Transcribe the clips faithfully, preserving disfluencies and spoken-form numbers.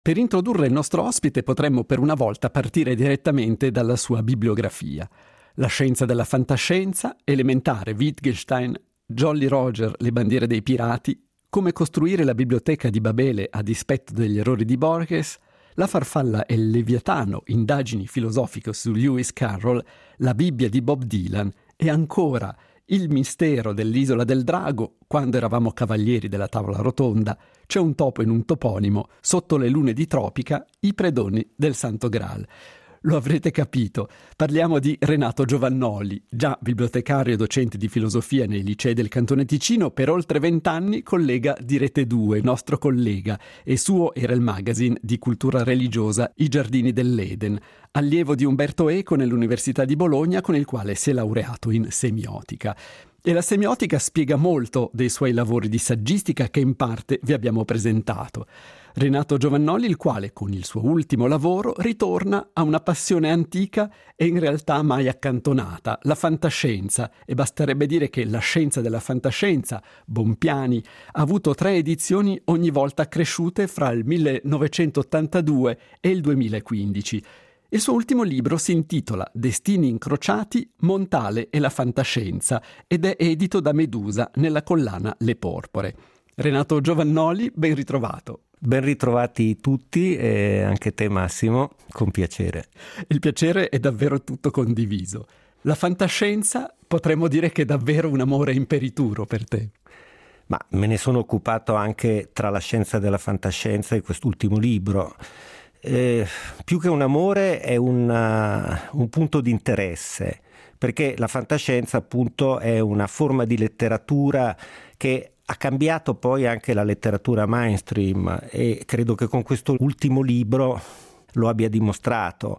Per introdurre il nostro ospite potremmo per una volta partire direttamente dalla sua bibliografia. La scienza della fantascienza, Elementare, Wittgenstein, Jolly Roger, Le bandiere dei pirati, Come costruire la biblioteca di Babele a dispetto degli errori di Borges, La farfalla e il Leviatano, indagini filosofiche su Lewis Carroll, La Bibbia di Bob Dylan e ancora Il mistero dell'isola del drago, Quando eravamo cavalieri della tavola rotonda, C'è un topo in un toponimo, Sotto le lune di Tropica, I predoni del Santo Graal. Lo avrete capito, parliamo di Renato Giovannoli, già bibliotecario e docente di filosofia nei licei del Cantone Ticino, per oltre vent'anni collega di Rete due, nostro collega, e suo era il magazine di cultura religiosa I Giardini dell'Eden, allievo di Umberto Eco nell'Università di Bologna, con il quale si è laureato in semiotica. E la semiotica spiega molto dei suoi lavori di saggistica che in parte vi abbiamo presentato. Renato Giovannoli, il quale con il suo ultimo lavoro ritorna a una passione antica e in realtà mai accantonata, la fantascienza, e basterebbe dire che la scienza della fantascienza, Bompiani, ha avuto tre edizioni ogni volta cresciute fra il millenovecentottantadue e il duemilaquindici. Il suo ultimo libro si intitola Destini incrociati, Montale e la fantascienza ed è edito da Medusa nella collana Le Porpore. Renato Giovannoli, ben ritrovato. Ben ritrovati tutti e anche te Massimo, con piacere. Il piacere è davvero tutto condiviso. La fantascienza potremmo dire che è davvero un amore imperituro per te. Ma me ne sono occupato anche tra la scienza della fantascienza e quest'ultimo libro. Eh, più che un amore è una, un punto di interesse, perché la fantascienza appunto è una forma di letteratura che ha cambiato poi anche la letteratura mainstream e credo che con questo ultimo libro lo abbia dimostrato.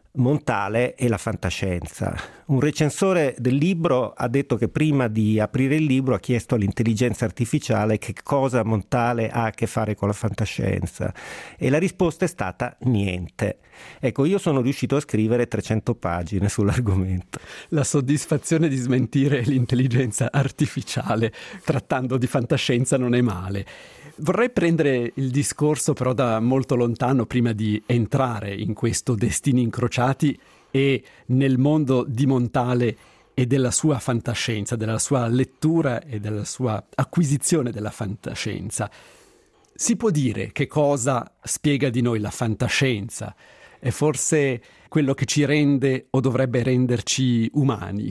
Montale e la fantascienza. Un recensore del libro ha detto che prima di aprire il libro ha chiesto all'intelligenza artificiale che cosa Montale ha a che fare con la fantascienza e la risposta è stata niente. Ecco, io sono riuscito a scrivere trecento pagine sull'argomento. La soddisfazione di smentire l'intelligenza artificiale trattando di fantascienza non è male. Vorrei prendere il discorso però da molto lontano prima di entrare in questo Destini incrociati e nel mondo di Montale e della sua fantascienza, della sua lettura e della sua acquisizione della fantascienza. Si può dire che cosa spiega di noi la fantascienza? È forse quello che ci rende o dovrebbe renderci umani?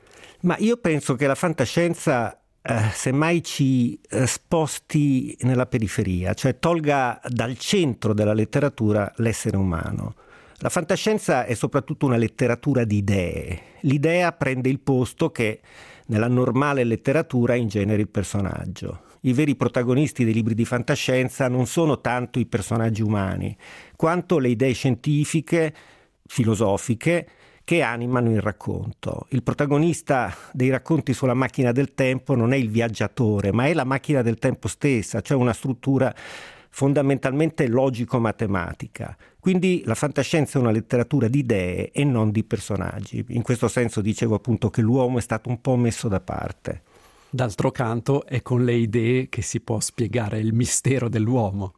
Ma io penso che la fantascienza Eh, semmai ci eh, sposti nella periferia, cioè tolga dal centro della letteratura l'essere umano. La fantascienza è soprattutto una letteratura di idee. L'idea prende il posto che nella normale letteratura ingenera il personaggio. I veri protagonisti dei libri di fantascienza non sono tanto i personaggi umani, quanto le idee scientifiche, filosofiche, che animano il racconto. Il protagonista dei racconti sulla macchina del tempo non è il viaggiatore, ma è la macchina del tempo stessa, cioè una struttura fondamentalmente logico-matematica. Quindi la fantascienza è una letteratura di idee e non di personaggi. In questo senso dicevo appunto che l'uomo è stato un po' messo da parte. D'altro canto è con le idee che si può spiegare il mistero dell'uomo.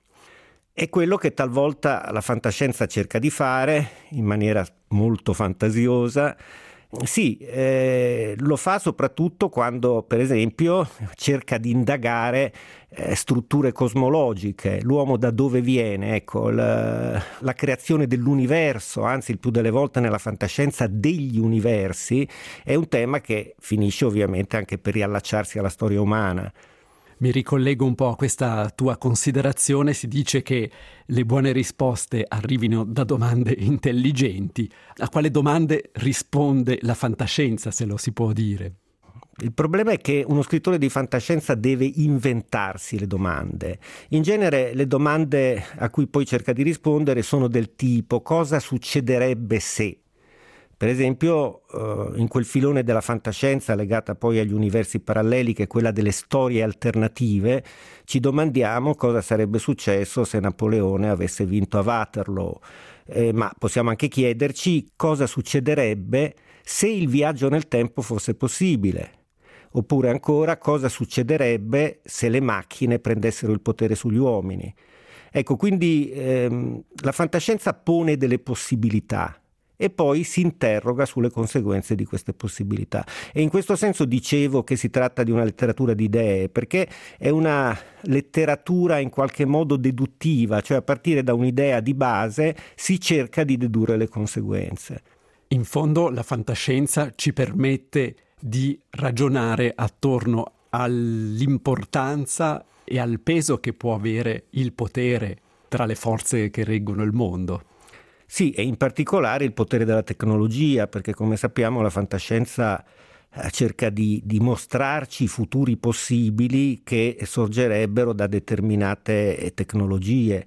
È quello che talvolta la fantascienza cerca di fare in maniera molto fantasiosa. Sì, eh, lo fa soprattutto quando, per esempio, cerca di indagare eh, strutture cosmologiche, l'uomo da dove viene, ecco, la, la creazione dell'universo, anzi il più delle volte nella fantascienza degli universi, è un tema che finisce ovviamente anche per riallacciarsi alla storia umana. Mi ricollego un po' a questa tua considerazione, si dice che le buone risposte arrivino da domande intelligenti. A quale domande risponde la fantascienza, se lo si può dire? Il problema è che uno scrittore di fantascienza deve inventarsi le domande. In genere le domande a cui poi cerca di rispondere sono del tipo: cosa succederebbe se? Per esempio, in quel filone della fantascienza legata poi agli universi paralleli, che è quella delle storie alternative, ci domandiamo cosa sarebbe successo se Napoleone avesse vinto a Waterloo. Eh, ma possiamo anche chiederci cosa succederebbe se il viaggio nel tempo fosse possibile. Oppure ancora cosa succederebbe se le macchine prendessero il potere sugli uomini. Ecco, quindi ehm, la fantascienza pone delle possibilità e poi si interroga sulle conseguenze di queste possibilità. E in questo senso dicevo che si tratta di una letteratura di idee, perché è una letteratura in qualche modo deduttiva, cioè a partire da un'idea di base si cerca di dedurre le conseguenze. In fondo la fantascienza ci permette di ragionare attorno all'importanza e al peso che può avere il potere tra le forze che reggono il mondo. Sì, e in particolare il potere della tecnologia, perché come sappiamo la fantascienza cerca di, di mostrarci futuri possibili che sorgerebbero da determinate tecnologie.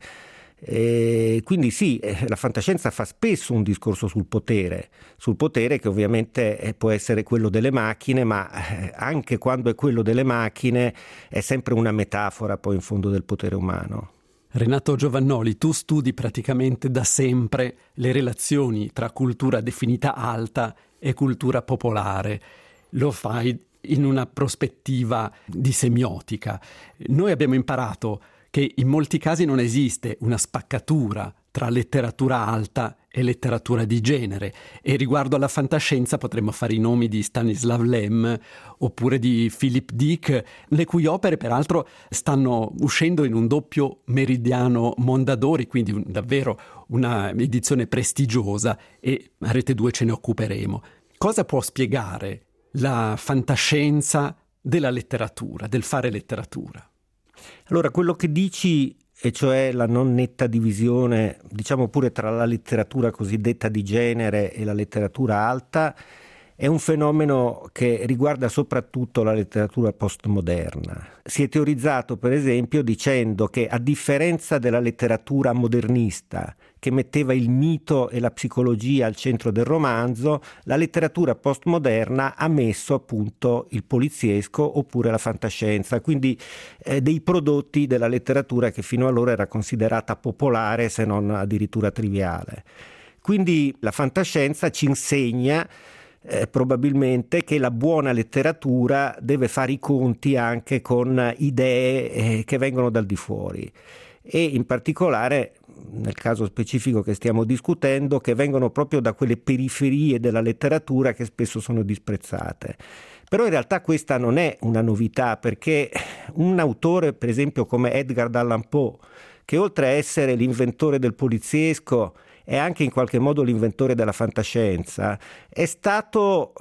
E quindi sì, la fantascienza fa spesso un discorso sul potere, sul potere che ovviamente può essere quello delle macchine, ma anche quando è quello delle macchine è sempre una metafora poi in fondo del potere umano. Renato Giovannoli, tu studi praticamente da sempre le relazioni tra cultura definita alta e cultura popolare. Lo fai in una prospettiva di semiotica. Noi abbiamo imparato che in molti casi non esiste una spaccatura tra letteratura alta e letteratura di genere, e riguardo alla fantascienza potremmo fare i nomi di Stanislav Lem oppure di Philip Dick, le cui opere peraltro stanno uscendo in un doppio meridiano Mondadori, quindi un, davvero una edizione prestigiosa, e a Rete due ce ne occuperemo. Cosa può spiegare la fantascienza della letteratura, del fare letteratura? Allora, quello che dici, e cioè la non netta divisione, diciamo pure tra la letteratura cosiddetta di genere e la letteratura alta, è un fenomeno che riguarda soprattutto la letteratura postmoderna. Si è teorizzato, per esempio, dicendo che a differenza della letteratura modernista, che metteva il mito e la psicologia al centro del romanzo, la letteratura postmoderna ha messo appunto il poliziesco oppure la fantascienza, quindi eh, dei prodotti della letteratura che fino allora era considerata popolare, se non addirittura triviale. Quindi la fantascienza ci insegna Eh, probabilmente che la buona letteratura deve fare i conti anche con idee eh, che vengono dal di fuori, e in particolare nel caso specifico che stiamo discutendo, che vengono proprio da quelle periferie della letteratura che spesso sono disprezzate. Però in realtà questa non è una novità, perché un autore per esempio come Edgar Allan Poe, che oltre a essere l'inventore del poliziesco è anche in qualche modo l'inventore della fantascienza, è stato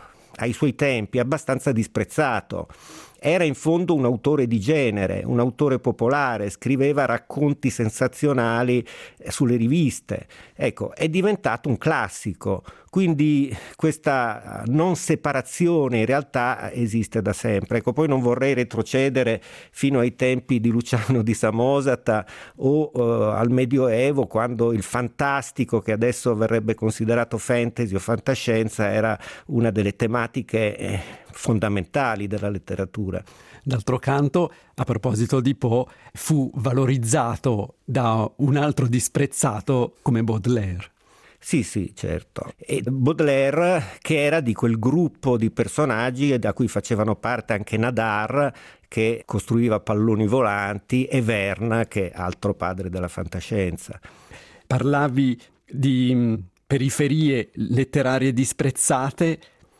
ai suoi tempi abbastanza disprezzato. Era in fondo un autore di genere, un autore popolare, scriveva racconti sensazionali sulle riviste. Ecco, è diventato un classico, quindi questa non separazione in realtà esiste da sempre. Ecco, poi non vorrei retrocedere fino ai tempi di Luciano di Samosata o uh, al Medioevo, quando il fantastico, che adesso verrebbe considerato fantasy o fantascienza, era una delle tematiche eh, fondamentali della letteratura. D'altro canto, a proposito di Poe, fu valorizzato da un altro disprezzato come Baudelaire. Sì, sì, certo. E Baudelaire, che era di quel gruppo di personaggi da cui facevano parte anche Nadar, che costruiva palloni volanti, e Verne, che è altro padre della fantascienza. Parlavi di periferie letterarie disprezzate,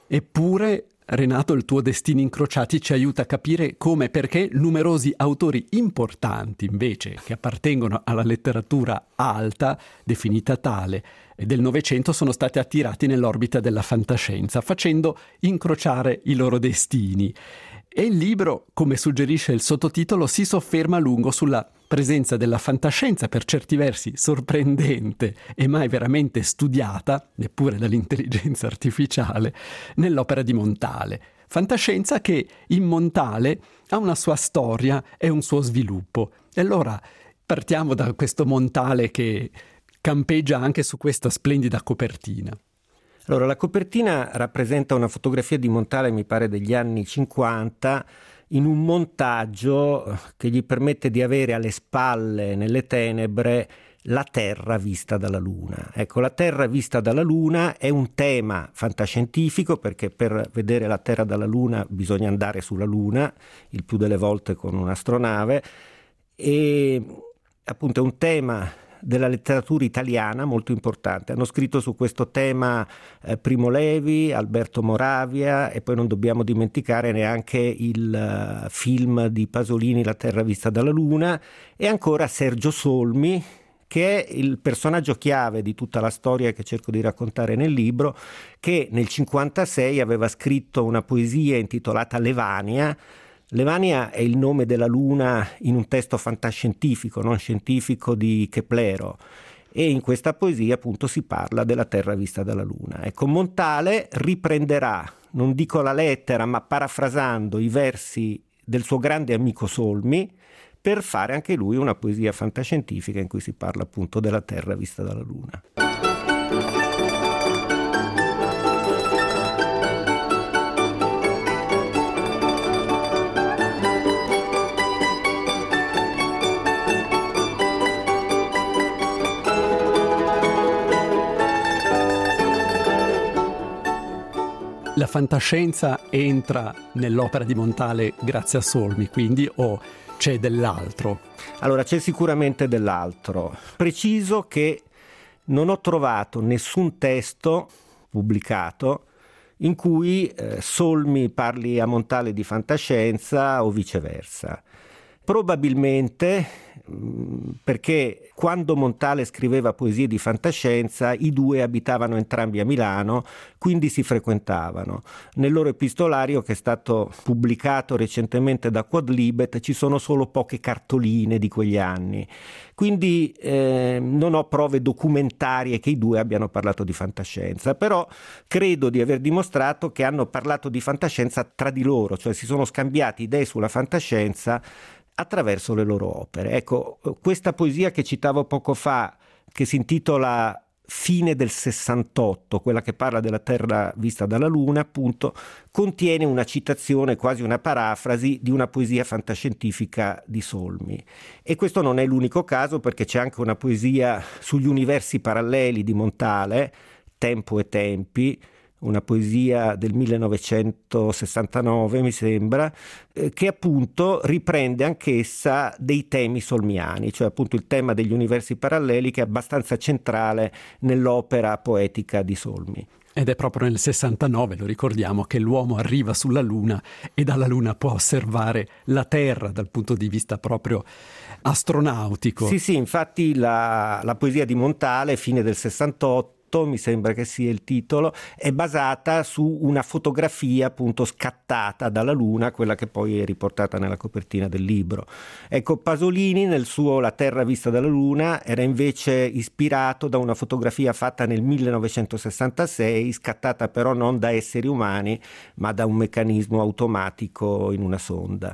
eppure Renato, il tuo Destini incrociati ci aiuta a capire come e perché numerosi autori importanti, invece, che appartengono alla letteratura alta, definita tale, del Novecento, sono stati attirati nell'orbita della fantascienza, facendo incrociare i loro destini. E il libro, come suggerisce il sottotitolo, si sofferma a lungo sulla presenza della fantascienza, per certi versi sorprendente e mai veramente studiata, neppure dall'intelligenza artificiale, nell'opera di Montale. Fantascienza che in Montale ha una sua storia e un suo sviluppo. E allora partiamo da questo Montale che campeggia anche su questa splendida copertina. Allora, la copertina rappresenta una fotografia di Montale, mi pare degli anni cinquanta, in un montaggio che gli permette di avere alle spalle, nelle tenebre, la Terra vista dalla Luna. Ecco, la Terra vista dalla Luna è un tema fantascientifico, perché per vedere la Terra dalla Luna bisogna andare sulla Luna, il più delle volte con un'astronave, e appunto è un tema della letteratura italiana molto importante. Hanno scritto su questo tema eh, Primo Levi, Alberto Moravia, e poi non dobbiamo dimenticare neanche il uh, film di Pasolini La terra vista dalla luna, e ancora Sergio Solmi, che è il personaggio chiave di tutta la storia che cerco di raccontare nel libro, che nel cinquantasei aveva scritto una poesia intitolata Levania. Levania è il nome della luna in un testo fantascientifico, non scientifico, di Keplero, e in questa poesia appunto si parla della terra vista dalla luna. Ecco, Montale riprenderà, non dico la lettera, ma parafrasando i versi del suo grande amico Solmi, per fare anche lui una poesia fantascientifica in cui si parla appunto della terra vista dalla luna. La fantascienza entra nell'opera di Montale grazie a Solmi, quindi, o c'è dell'altro? Allora, c'è sicuramente dell'altro. Preciso che non ho trovato nessun testo pubblicato in cui eh, Solmi parli a Montale di fantascienza o viceversa. Probabilmente mh, perché quando Montale scriveva poesie di fantascienza i due abitavano entrambi a Milano, quindi si frequentavano. Nel loro epistolario, che è stato pubblicato recentemente da Quadlibet, ci sono solo poche cartoline di quegli anni, quindi eh, non ho prove documentarie che i due abbiano parlato di fantascienza, però credo di aver dimostrato che hanno parlato di fantascienza tra di loro, cioè si sono scambiati idee sulla fantascienza attraverso le loro opere. Ecco, questa poesia che citavo poco fa, che si intitola Fine del sessantotto, quella che parla della terra vista dalla luna, appunto, contiene una citazione, quasi una parafrasi, di una poesia fantascientifica di Solmi. E questo non è l'unico caso, perché c'è anche una poesia sugli universi paralleli di Montale, Tempo e tempi, una poesia del millenovecentosessantanove, mi sembra, eh, che appunto riprende anch'essa dei temi solmiani, cioè appunto il tema degli universi paralleli, che è abbastanza centrale nell'opera poetica di Solmi. Ed è proprio nel sessantanove, lo ricordiamo, che l'uomo arriva sulla Luna e dalla Luna può osservare la Terra dal punto di vista proprio astronautico. Sì, sì, infatti la, la poesia di Montale, Fine del sessantotto, mi sembra che sia il titolo, è basata su una fotografia appunto scattata dalla Luna, quella che poi è riportata nella copertina del libro. Ecco, Pasolini nel suo La terra vista dalla Luna era invece ispirato da una fotografia fatta nel millenovecentosessantasei, scattata però non da esseri umani, ma da un meccanismo automatico in una sonda.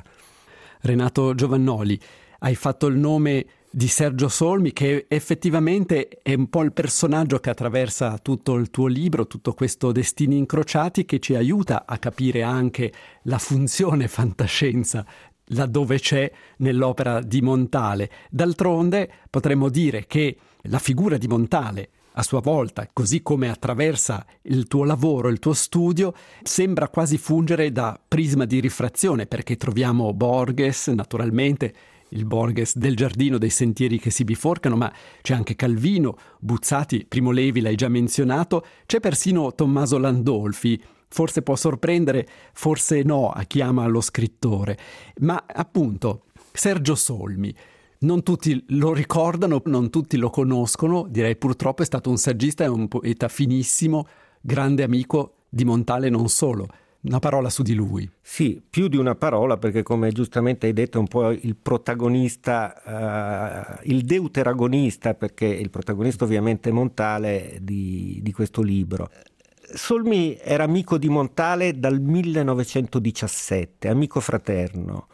Renato Giovannoli, hai fatto il nome di Sergio Solmi, che effettivamente è un po' il personaggio che attraversa tutto il tuo libro, tutto questo Destini incrociati, che ci aiuta a capire anche la funzione fantascienza laddove c'è nell'opera di Montale. D'altronde potremmo dire che la figura di Montale, a sua volta, così come attraversa il tuo lavoro, il tuo studio, sembra quasi fungere da prisma di rifrazione, perché troviamo Borges, naturalmente, il Borges del Giardino dei sentieri che si biforcano, ma c'è anche Calvino, Buzzati, Primo Levi l'hai già menzionato, c'è persino Tommaso Landolfi. Forse può sorprendere, forse no, a chi ama lo scrittore, ma appunto Sergio Solmi, non tutti lo ricordano, non tutti lo conoscono, direi purtroppo è stato un saggista e un poeta finissimo, grande amico di Montale non solo. Una parola su di lui. Sì, più di una parola, perché come giustamente hai detto è un po' il protagonista, uh, il deuteragonista, perché il protagonista ovviamente è Montale di, di questo libro. Solmi era amico di Montale dal millenovecentodiciassette, amico fraterno.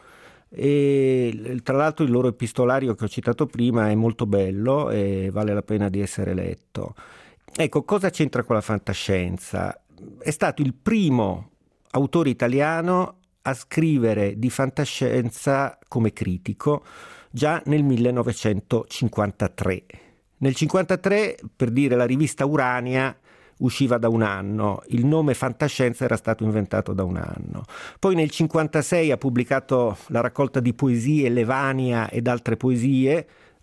E tra l'altro il loro epistolario che ho citato prima è molto bello e vale la pena di essere letto. Ecco, cosa c'entra con la fantascienza? È stato il primo autore italiano a scrivere di fantascienza come critico già nel millenovecentocinquantatré. Nel cinquantatré, per dire, la rivista Urania usciva da un anno, il nome fantascienza era stato inventato da un anno. Poi nel cinquantasei ha pubblicato la raccolta di poesie Levania ed altre poesie,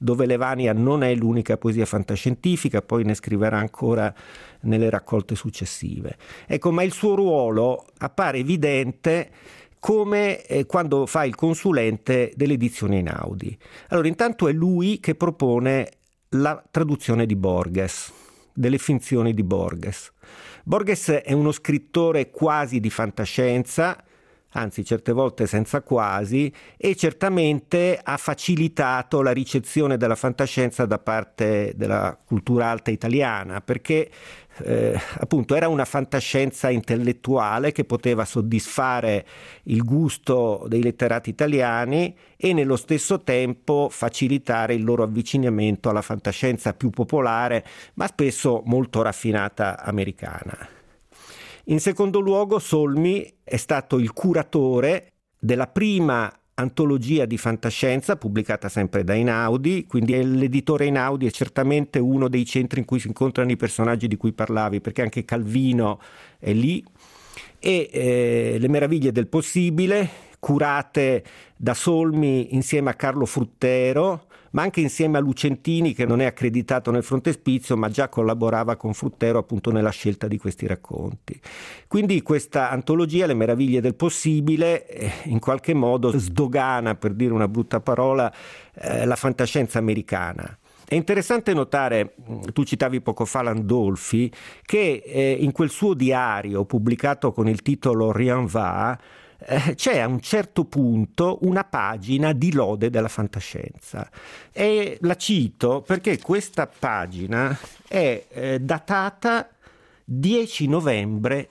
dove Levania non è l'unica poesia fantascientifica, poi ne scriverà ancora nelle raccolte successive. Ecco, ma il suo ruolo appare evidente come eh, quando fa il consulente delle edizioni Einaudi. Allora, intanto è lui che propone la traduzione di Borges, delle finzioni di Borges. Borges è uno scrittore quasi di fantascienza, anzi certe volte senza quasi, e certamente ha facilitato la ricezione della fantascienza da parte della cultura alta italiana, perché eh, appunto era una fantascienza intellettuale che poteva soddisfare il gusto dei letterati italiani e nello stesso tempo facilitare il loro avvicinamento alla fantascienza più popolare, ma spesso molto raffinata americana. In secondo luogo, Solmi è stato il curatore della prima antologia di fantascienza pubblicata sempre da Einaudi, quindi l'editore Einaudi è certamente uno dei centri in cui si incontrano i personaggi di cui parlavi, perché anche Calvino è lì, e eh, Le meraviglie del possibile, curate da Solmi insieme a Carlo Fruttero, ma anche insieme a Lucentini, che non è accreditato nel frontespizio, ma già collaborava con Fruttero appunto nella scelta di questi racconti. Quindi questa antologia, Le meraviglie del possibile, in qualche modo sdogana, per dire una brutta parola, eh, la fantascienza americana. È interessante notare, tu citavi poco fa Landolfi, che eh, in quel suo diario pubblicato con il titolo Rien va, Eh, c'è a un certo punto una pagina di lode della fantascienza, e la cito perché questa pagina è eh, datata dieci novembre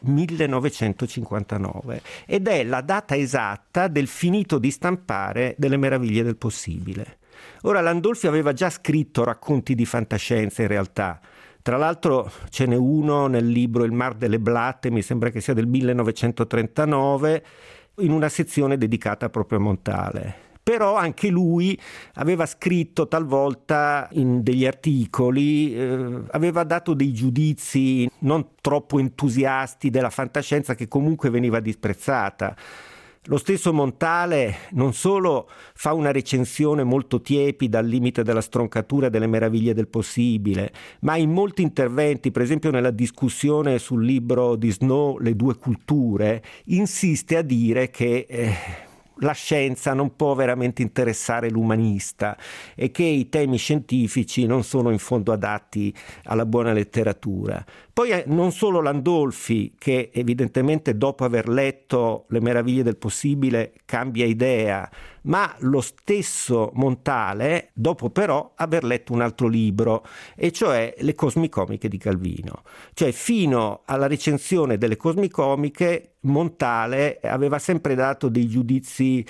millenovecentocinquantanove ed è la data esatta del finito di stampare delle meraviglie del possibile. Ora, Landolfi aveva già scritto racconti di fantascienza in realtà. Tra l'altro ce n'è uno nel libro Il mar delle blatte, mi sembra che sia del millenovecentotrentanove, in una sezione dedicata proprio a Montale. Però anche lui aveva scritto talvolta in degli articoli, eh, aveva dato dei giudizi non troppo entusiasti della fantascienza, che comunque veniva disprezzata. Lo stesso Montale non solo fa una recensione molto tiepida al limite della stroncatura delle meraviglie del possibile, ma in molti interventi, per esempio nella discussione sul libro di Snow Le due culture, insiste a dire che eh, la scienza non può veramente interessare l'umanista e che i temi scientifici non sono in fondo adatti alla buona letteratura. Poi non solo Landolfi, che evidentemente dopo aver letto Le meraviglie del possibile cambia idea, ma lo stesso Montale dopo però aver letto un altro libro, e cioè Le cosmicomiche di Calvino. Cioè fino alla recensione delle cosmicomiche Montale aveva sempre dato dei giudizi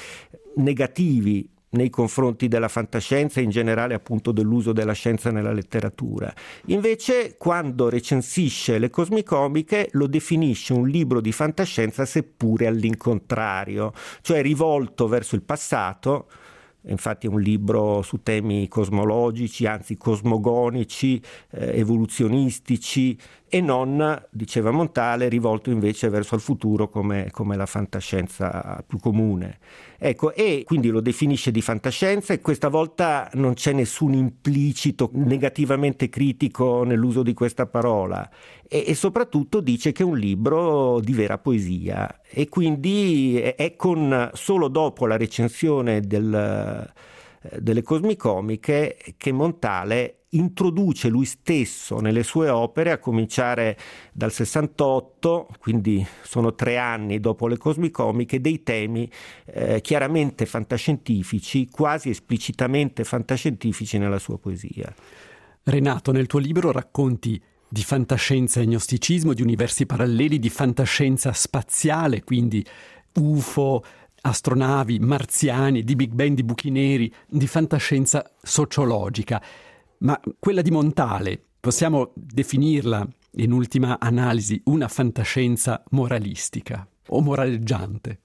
negativi nei confronti della fantascienza e in generale appunto dell'uso della scienza nella letteratura. Invece quando recensisce Le cosmicomiche lo definisce un libro di fantascienza seppure all'incontrario, cioè rivolto verso il passato. Infatti è un libro su temi cosmologici, anzi cosmogonici, eh, evoluzionistici, e non, diceva Montale, rivolto invece verso il futuro come, come la fantascienza più comune. Ecco, e quindi lo definisce di fantascienza, e questa volta non c'è nessun implicito negativamente critico nell'uso di questa parola, e, e soprattutto dice che è un libro di vera poesia, e quindi è con solo dopo la recensione del, delle cosmicomiche che Montale introduce lui stesso nelle sue opere, a cominciare dal sessantotto, quindi sono tre anni dopo Le cosmicomiche, dei temi eh, chiaramente fantascientifici, quasi esplicitamente fantascientifici nella sua poesia. Renato, nel tuo libro racconti di fantascienza e gnosticismo, di universi paralleli, di fantascienza spaziale, quindi U F O, astronavi, marziani, di Big Bang, di buchi neri, di fantascienza sociologica. Ma quella di Montale, possiamo definirla, in ultima analisi, una fantascienza moralistica o moraleggiante?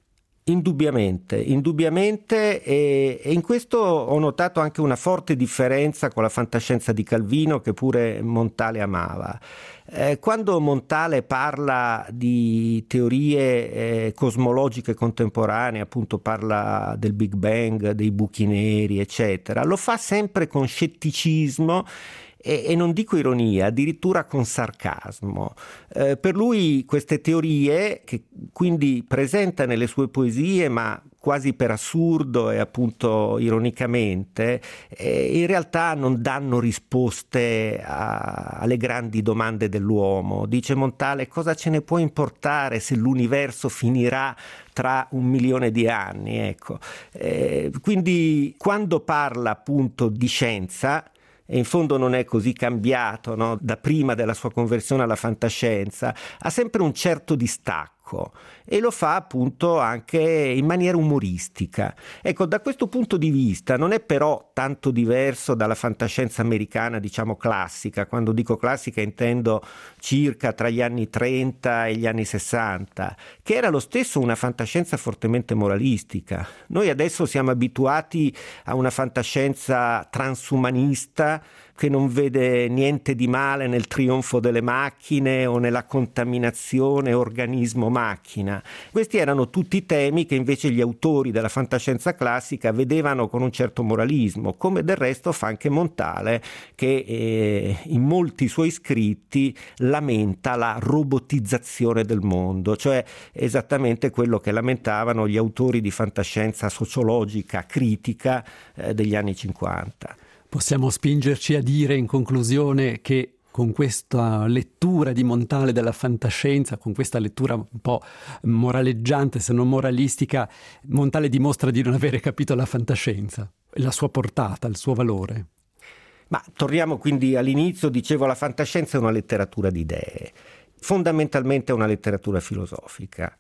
Indubbiamente, indubbiamente e, e in questo ho notato anche una forte differenza con la fantascienza di Calvino che pure Montale amava. Eh, quando Montale parla di teorie eh, cosmologiche contemporanee, appunto parla del Big Bang, dei buchi neri, eccetera, lo fa sempre con scetticismo e, e non dico ironia, addirittura con sarcasmo. Eh, per lui queste teorie, che quindi presenta nelle sue poesie, ma quasi per assurdo e appunto ironicamente, eh, in realtà non danno risposte a, alle grandi domande dell'uomo. Dice Montale, cosa ce ne può importare se l'universo finirà tra un milione di anni? Ecco. Eh, quindi quando parla appunto di scienza, e in fondo non è così cambiato, no? Da prima della sua conversione alla fantascienza, ha sempre un certo distacco e lo fa appunto anche in maniera umoristica. Ecco, da questo punto di vista non è però tanto diverso dalla fantascienza americana, diciamo classica. Quando dico classica intendo circa tra gli anni trenta e gli anni sessanta, che era lo stesso una fantascienza fortemente moralistica. Noi adesso siamo abituati a una fantascienza transumanista che non vede niente di male nel trionfo delle macchine o nella contaminazione organismo-macchina. Questi erano tutti temi che invece gli autori della fantascienza classica vedevano con un certo moralismo, come del resto fa anche Montale, che eh, in molti suoi scritti lamenta la robotizzazione del mondo, cioè esattamente quello che lamentavano gli autori di fantascienza sociologica critica eh, degli anni cinquanta. Possiamo spingerci a dire in conclusione che con questa lettura di Montale della fantascienza, con questa lettura un po' moraleggiante se non moralistica, Montale dimostra di non avere capito la fantascienza, la sua portata, il suo valore. Ma torniamo quindi all'inizio, dicevo la fantascienza è una letteratura di idee, fondamentalmente è una letteratura filosofica.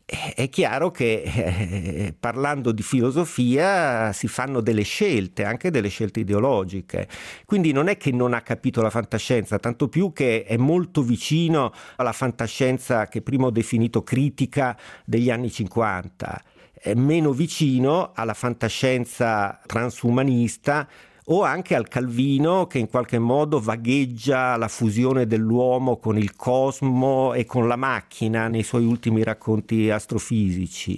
È chiaro che eh, parlando di filosofia si fanno delle scelte, anche delle scelte ideologiche, quindi non è che non ha capito la fantascienza, tanto più che è molto vicino alla fantascienza che prima ho definito critica degli anni cinquanta, è meno vicino alla fantascienza transumanista o anche al Calvino che in qualche modo vagheggia la fusione dell'uomo con il cosmo e con la macchina nei suoi ultimi racconti astrofisici.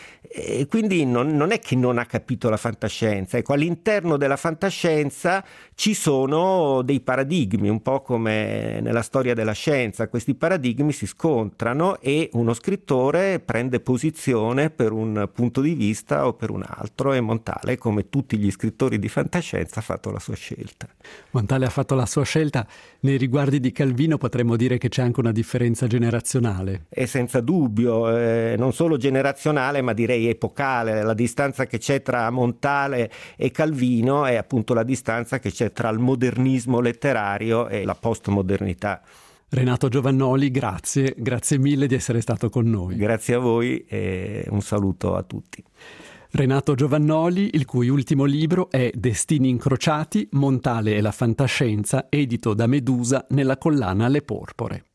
E quindi non, non è che non ha capito la fantascienza. Ecco, all'interno della fantascienza ci sono dei paradigmi, un po' come nella storia della scienza. Questi paradigmi si scontrano e uno scrittore prende posizione per un punto di vista o per un altro, e Montale, come tutti gli scrittori di fantascienza, ha fatto la sua scelta. Montale ha fatto la sua scelta. Nei riguardi di Calvino potremmo dire che c'è anche una differenza generazionale. E senza dubbio, eh, non solo generazionale, ma direi epocale. La distanza che c'è tra Montale e Calvino è appunto la distanza che c'è tra il modernismo letterario e la postmodernità. Renato Giovannoli, grazie, grazie mille di essere stato con noi. Grazie a voi e un saluto a tutti. Renato Giovannoli, il cui ultimo libro è Destini incrociati, Montale e la fantascienza, edito da Medusa nella collana Le Porpore.